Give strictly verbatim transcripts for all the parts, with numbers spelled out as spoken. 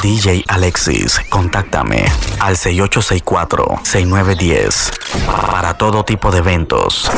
D J Alexis. Contáctame al seis ocho seis cuatro, seis nueve uno cero para todo tipo de eventos.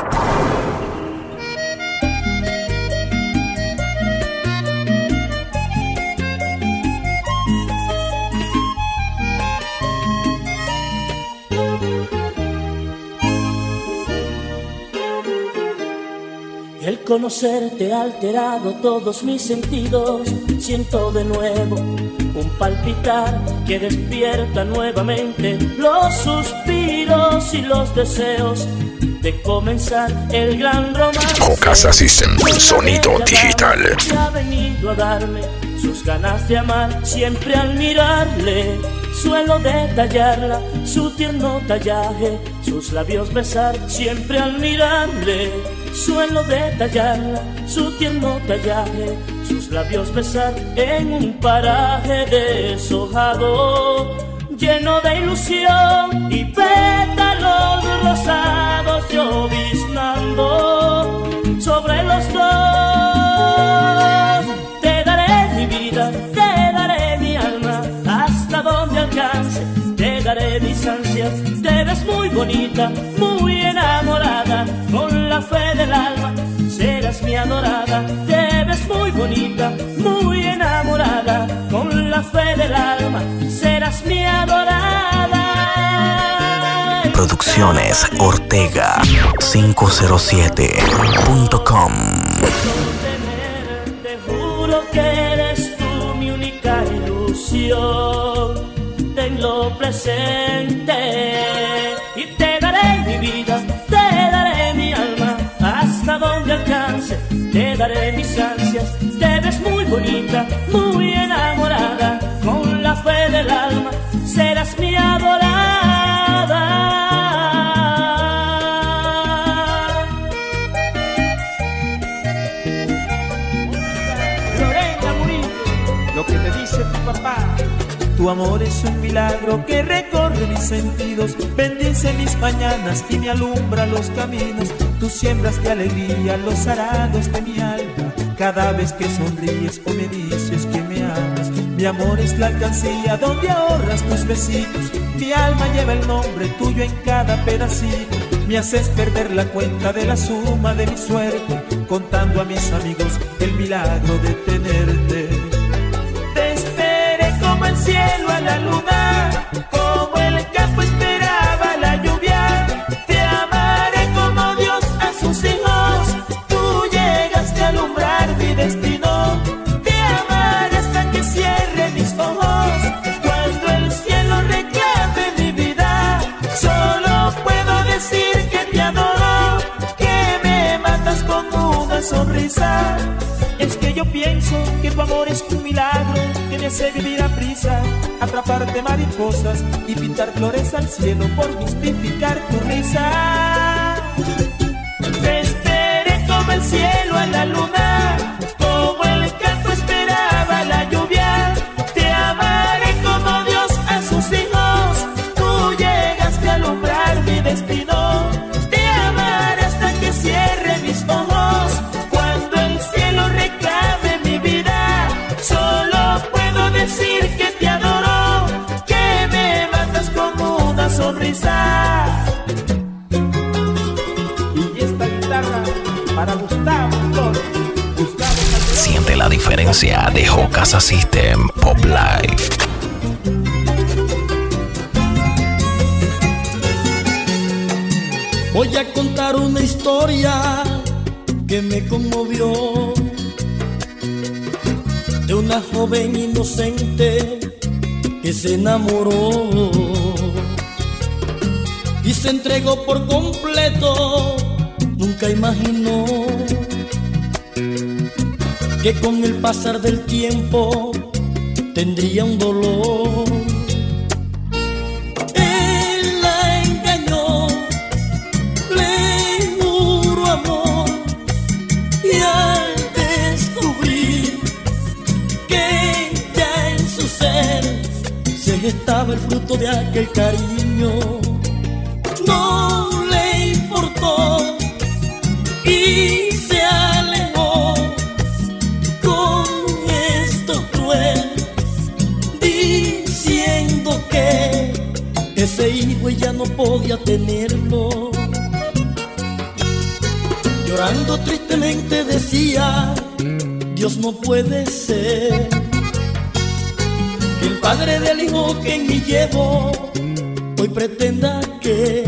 El conocerte ha alterado todos mis sentidos. Siento de nuevo un palpitar que despierta nuevamente los suspiros y los deseos de comenzar el gran romance. Jocasa System, sonido digital. Que ha venido a darme sus ganas de amar. Siempre al mirarle suelo detallarla, su tierno tallaje, sus labios besar. Siempre al mirarle suelo detallarla, su tierno tallaje, sus labios besar. En un paraje deshojado, lleno de ilusión y pétalos rosados lloviznando sobre los dos. Te daré mi vida, te daré mi alma, hasta donde alcance, te daré mis ansias. Te ves muy bonita, muy enamorada, con la fe del alma serás mi adorada. Te ves muy bonita, muy enamorada, con la fe del alma serás mi adorada. Producciones Ortega quinientos siete punto com. Te juro que eres tú mi única ilusión. Tenlo presente y te daré mi vida, te daré mi alma, hasta donde alcance, te daré mis ansias. Te ves muy bonita, muy enamorada, con la fe del alma serás mi adorada. Lorena Murillo, lo que te dice tu papá. Tu amor es un milagro que recorre mis sentidos, bendice mis mañanas y me alumbra los caminos. Tú siembras de alegría los arados de mi alma, cada vez que sonríes o me dices que me amas. Mi amor es la alcancía donde ahorras tus besitos, mi alma lleva el nombre tuyo en cada pedacito. Me haces perder la cuenta de la suma de mi suerte, contando a mis amigos el milagro de tenerte. Como el cielo a la luna, como el campo esperaba la lluvia. Te amaré como Dios a sus hijos, tú llegaste a alumbrar mi destino. Te amaré hasta que cierre mis ojos, cuando el cielo reclame mi vida. Solo puedo decir que te adoro, que me matas con una sonrisa. Es que yo pienso que tu amor es un milagro que me hace vivir a prisa, atraparte mariposas y pintar flores al cielo por justificar tu risa. Te esperé como el cielo a la luna, como el campo esperaba la lluvia. Te amaré como Dios a sus hijos, tú llegaste a alumbrar mi destino. Te amaré hasta que cierre mis ojos, cuando el cielo reclame mi vida. Solo puedo decir que te adoro, que me matas con una sonrisa. Y esta guitarra para Gustavo Flores. Siente la diferencia de Jocasa System Pop Live. Voy a contar una historia que me conmovió, de una joven inocente que se enamoró y se entregó por completo. Nunca imaginó que con el pasar del tiempo tendría un dolor. Él la engañó, le juró amor, y al descubrir que ya en su ser se gestaba el fruto de aquel cariño, no le importó y se alejó con gesto cruel, ese hijo ella no podía tenerlo. Llorando tristemente decía, Dios no puede ser que el padre del hijo que en mí llevo hoy pretenda que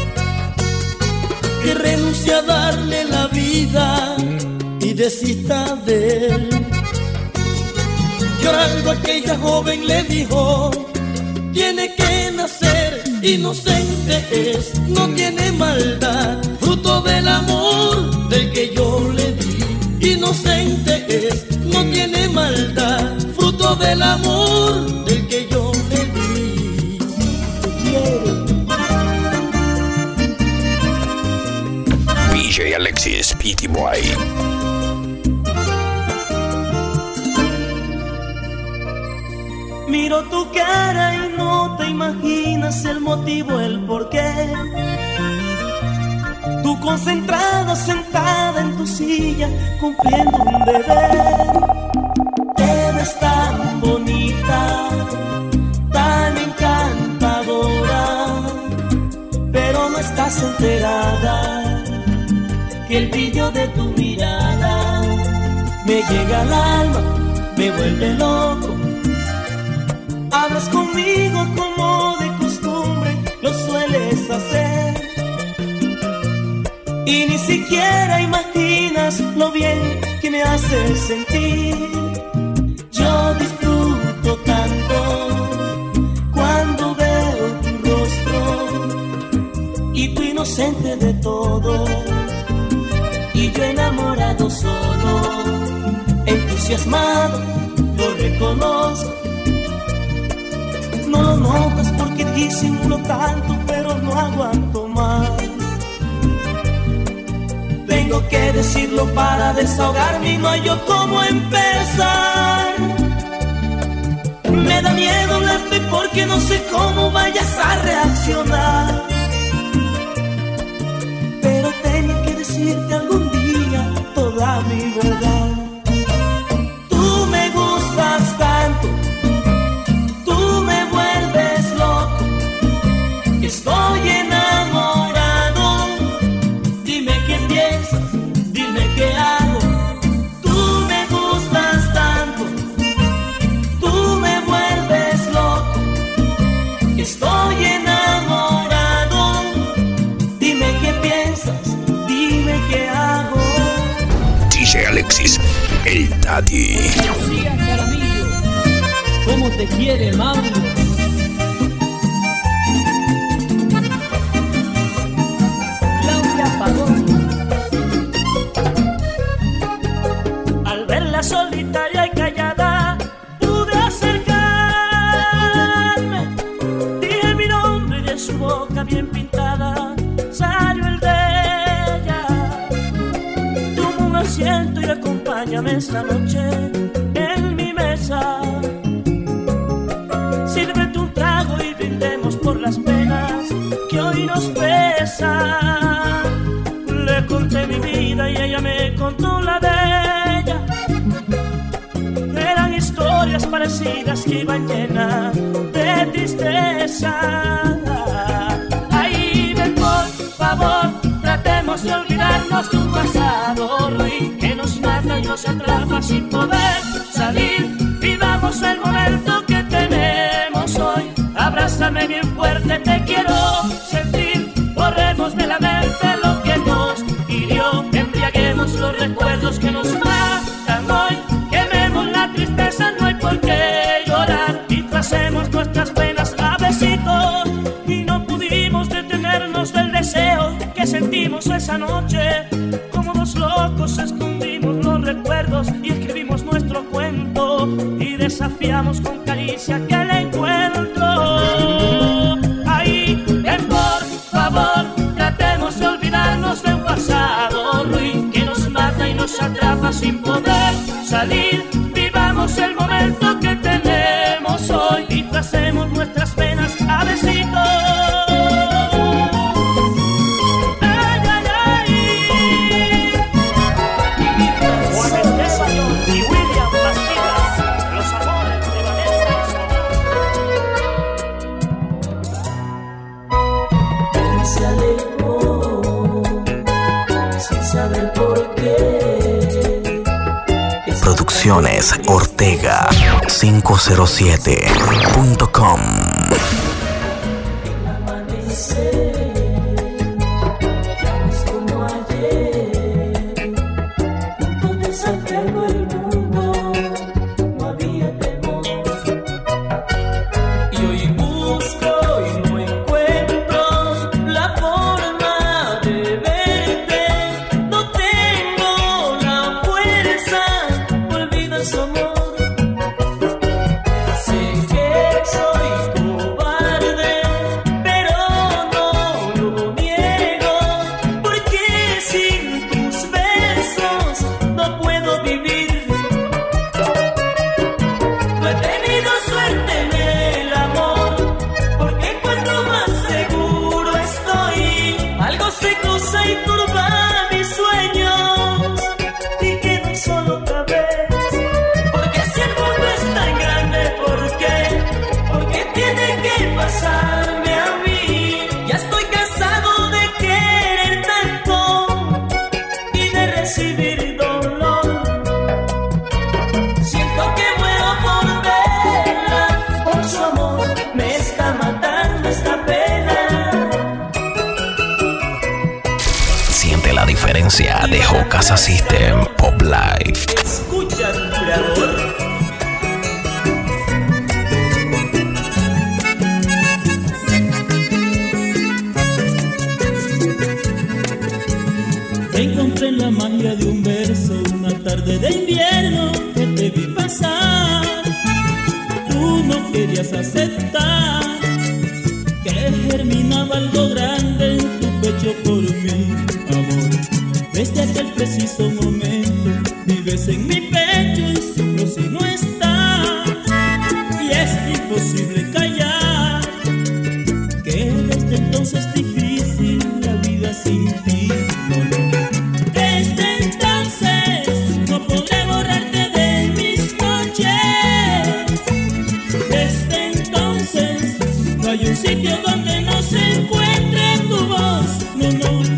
que renuncie a darle la vida y desista de él. Llorando aquella joven le dijo, tiene que nacer, inocente es, no tiene maldad, fruto del amor del que yo le di. Inocente es, no tiene maldad, fruto del amor del que yo le di. Te quiero. D J Alexis, P T Boy. Miro tu cara y no te imaginas el motivo, el porqué. Tú concentrada, sentada en tu silla, cumpliendo un deber. Te ves tan bonita, tan encantadora, pero no estás enterada que el brillo de tu mirada me llega al alma, me vuelve loco. Hablas conmigo como de costumbre lo sueles hacer, y ni siquiera imaginas lo bien que me haces sentir. Yo disfruto tanto cuando veo tu rostro y tu inocente de todo, y yo enamorado solo, entusiasmado, lo reconozco. No lo notas porque disimulo tanto, pero no aguanto más. Tengo que decirlo para desahogarme y no hay yo cómo empezar. Me da miedo hablarte porque no sé cómo vayas a reaccionar, pero tenía que decirte algún día toda mi verdad. Tú me gustas tanto, estoy enamorado. Dime qué piensas, dime qué hago. Tú me gustas tanto, tú me vuelves loco. Estoy enamorado. Dime qué piensas, dime qué hago. D J Alexis, el Daddy. Lucía Jaramillo, ¿cómo te quiere Mauro? Al verla solitaria y callada, pude acercarme. Dije mi nombre y de su boca bien pintada salió el de ella. Toma un asiento y acompáñame esta noche en mi mesa. Sírvete un trago y brindemos por las penas que hoy nos pesan. Le conté mi vida y ella me contó la de ella. Eran historias parecidas que iban llenas de tristeza. Ay, ven por favor, tratemos de olvidarnos de un pasado ruin que nos mata y nos atrapa sin poder salir. Vivamos el momento que tenemos hoy. Abrázame bien fuerte, te quiero sentir. Borremos de la mente lo que nos hirió, embriaguemos los recuerdos que nos matan hoy. Quememos la tristeza, no hay por qué llorar. Disfracemos nuestras penas a besitos, y no pudimos detenernos del deseo que sentimos esa noche. Como dos locos escondimos los recuerdos y escribimos nuestro cuento, y desafiamos con caricia aquel encuentro. Ahí, ven por favor, tratemos de olvidarnos de un pasado ruin que nos mata y nos atrapa sin poder salir. Vivamos el momento que tenemos hoy, disfracemos nuestras penas a besitos. Ay, ay, ay. Juan Esteban y William Bastidas, los amores de Vanessa y Sonia. Producciones Ortega quinientos siete punto com. De Jocasa System Pop Life. Escucha tu creador. Encontré en la magia de un verso una tarde de invierno que te vi pasar. Tú no querías aceptar que germinaba algo grande en tu pecho por mí, amor. Desde aquel preciso momento vives en mi pecho y sufro si no estás. Y es imposible callar que desde entonces es difícil la vida sin ti, no, no. Desde entonces no podré borrarte de mis noches. Desde entonces no hay un sitio donde no se encuentre tu voz, no, no.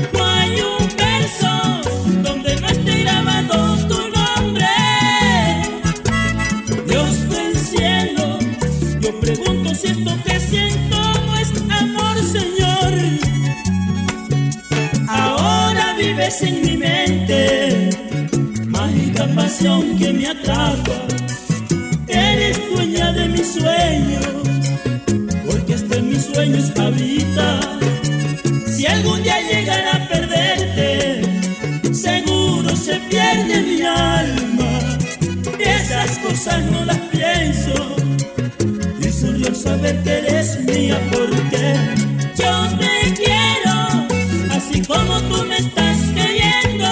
Si esto que siento no es amor, Señor. Ahora vives en mi mente, mágica pasión que me atrapa. Eres dueña de mis sueños, porque hasta en mis sueños habita. Si algún día llegara a perderte, seguro se pierde mi alma. Y esas cosas no las pienso. Solo saber que eres mía, porque yo te quiero, así como tú me estás queriendo.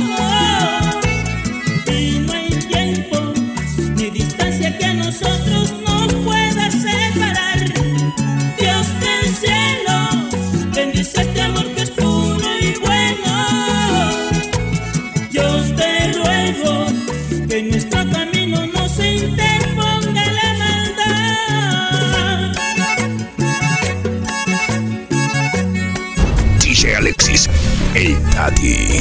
Y no hay tiempo ni distancia que a nosotros nos pueda separar. Dios del cielo bendice este amor que es puro y bueno. Yo te ruego que en nuestro camino no se interponga la maldad. D J Alexis, el Daddy.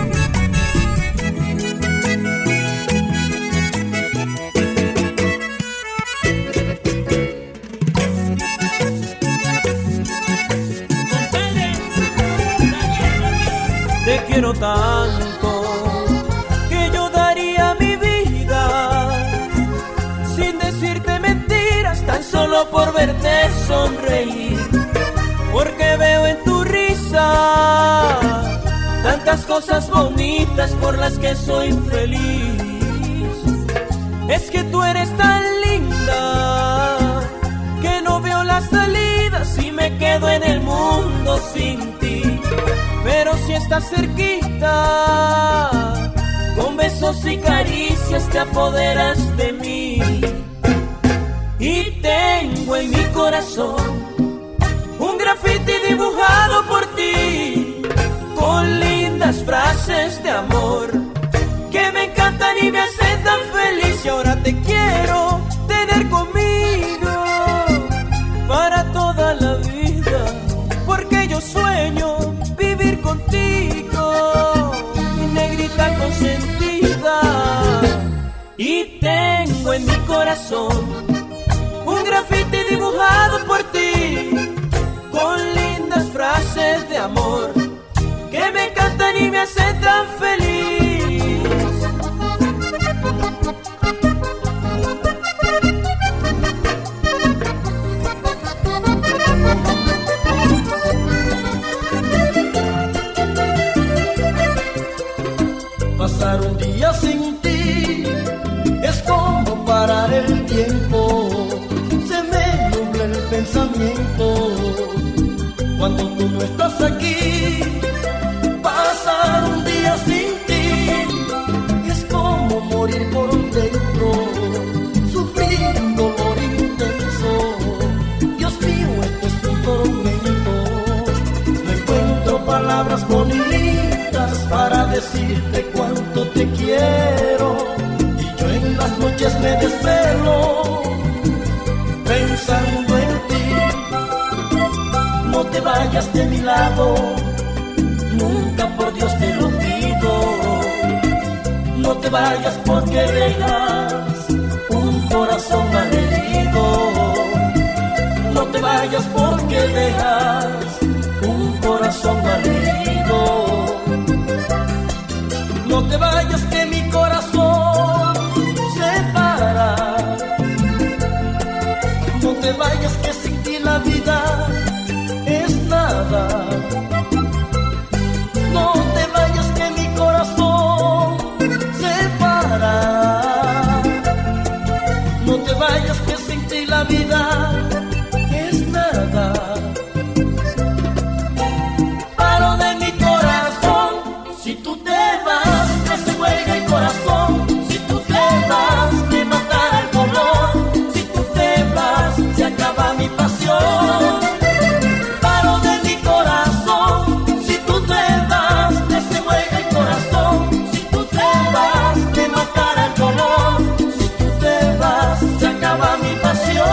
Te quiero tanto que yo daría mi vida sin decirte mentiras, tan solo por verte sonreír, porque veo en tu risa tantas cosas bonitas por las que soy feliz. Es que tú eres tan linda que no veo las salidas y me quedo en el mundo sin ti. Pero si estás cerquita, con besos y caricias te apoderas de mí. Y tengo en mi corazón un grafiti dibujado por ti, con lindas frases de amor que me encantan y me hacen tan feliz. Y ahora te quiero tener conmigo para toda la vida, porque yo sueño vivir contigo, mi negrita consentida. corazón un grafiti dibujado por ti, con lindas frases de amor que me encantan y me hacen tan feliz. Pasar un día sin ti es como parar el tiempo, se me nubla el pensamiento cuando tú no estás aquí. Pasar un día sin ti es como morir por dentro, sufrir un dolor intenso. Dios mío, esto es un tormento. No encuentro palabras bonitas para decirte cuánto te quiero, y yo en las noches me desvelo pensando en ti. No te vayas de mi lado, nunca, por Dios te lo pido. No te vayas porque dejas un corazón malherido. No te vayas porque dejas un corazón malherido. No te vayas que mi corazón se para. No te vayas que sin ti la vida es nada. No te vayas que mi corazón se para. No te vayas que sin ti la vida es nada. Paro de mi corazón, si tú te vas, que se juega el corazón. Si tú te vas, me matará el dolor. Si tú te vas, se acaba mi pasión. Paro de mi corazón, si tú te vas, que se juega el corazón. Si tú te vas, me matará el dolor. Si tú te vas, se acaba mi pasión.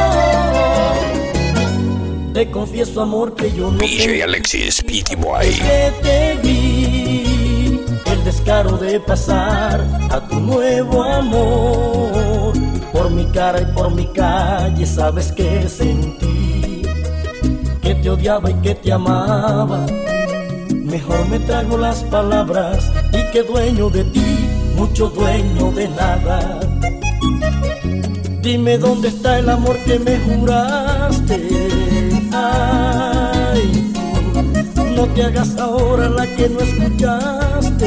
Te confieso, amor, que yo no D J Alexis, P T Boy. que te vi, el descaro de pasar a tu nuevo amor. Por mi cara y por mi calle sabes que sentí, que te odiaba y que te amaba. Mejor me trago las palabras y que dueño de ti, mucho dueño de nada. Dime dónde está el amor que me juraste. Ay, tú, no te hagas ahora la que no escuchaste.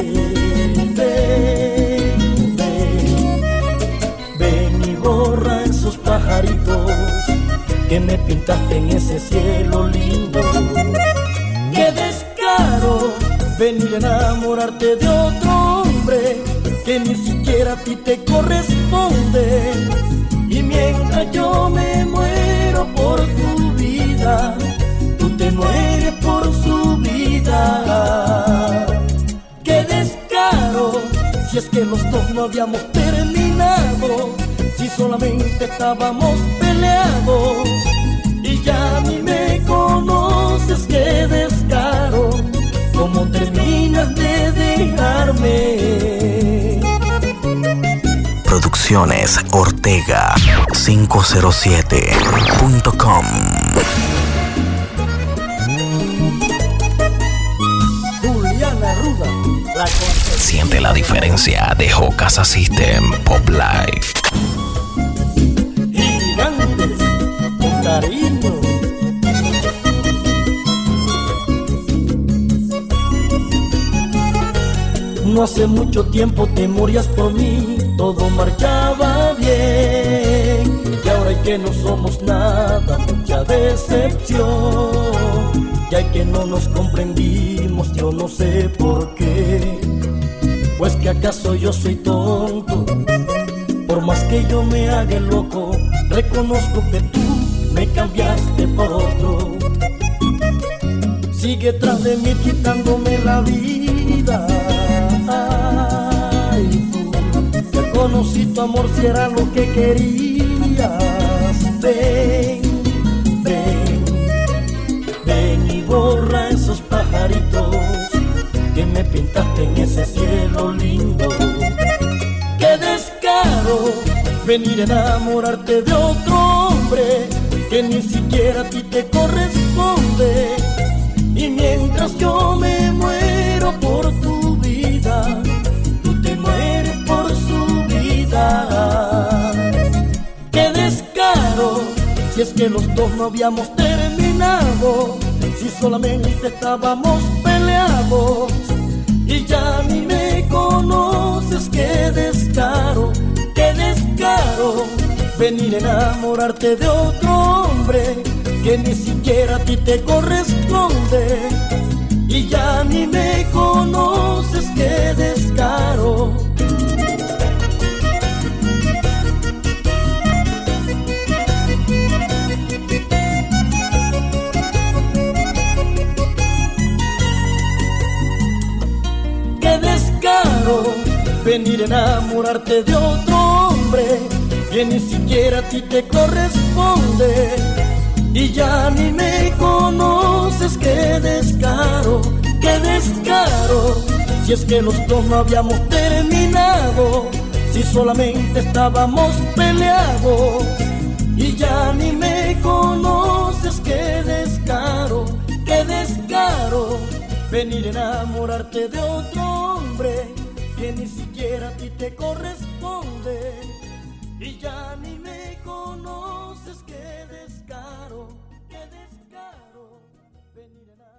Ven, ven, ven y borra esos pajaritos que me pintaste en ese cielo lindo. ¡Qué descaro! Venir a enamorarte de otro hombre que ni siquiera a ti te corresponde. Y mientras yo me muero por tu vida, tú te mueres por su vida. ¡Qué descaro! Si es que los dos no habíamos terminado, si solamente estábamos peleados. Y ya ni me conoces, qué descaro, cómo terminas de dejarme. Producciones Ortega quinientos siete punto com. Juliana Ruda, la Siente la diferencia de Jocasa System Pop Life. Gigantes, con cariño. No hace mucho tiempo te morías por mí, todo marchaba bien. Y ahora hay que no somos nada, mucha decepción. Ya hay que no nos comprendimos, yo no sé por qué. Pues que acaso yo soy tonto, por más que yo me haga el loco, reconozco que tú me cambiaste por otro. Sigue tras de mí quitándome la vida. Ay, tú, ya conocí tu amor si era lo que querías. Ven, ven, ven y borra esos pajaritos que me pintaste en ese cielo lindo. ¡Qué descaro! venir a enamorarte de otro hombre que ni siquiera a ti te corresponde. Y mientras yo me muero por tu vida, tú te mueres por su vida. ¡Qué descaro! Si es que los dos no habíamos terminado, si solamente estábamos peleados y ya ni me conoces. ¡Qué descaro! ¡Qué descaro! Venir a enamorarte de otro hombre que ni siquiera a ti te corresponde y ya ni me conoces. ¡Qué descaro! ¡Qué descaro! Venir a enamorarte de otro hombre que ni siquiera a ti te corresponde y ya ni me conoces. ¡Qué descaro! ¡Qué descaro! Si es que los dos no habíamos terminado, si solamente estábamos peleados y ya ni me conoces. ¡Qué descaro! ¡Qué descaro! Venir a enamorarte de otro hombre que ni siquiera a ti te corresponde y ya ni me conoces. ¡Qué descaro! ¡Qué descaro! Venir a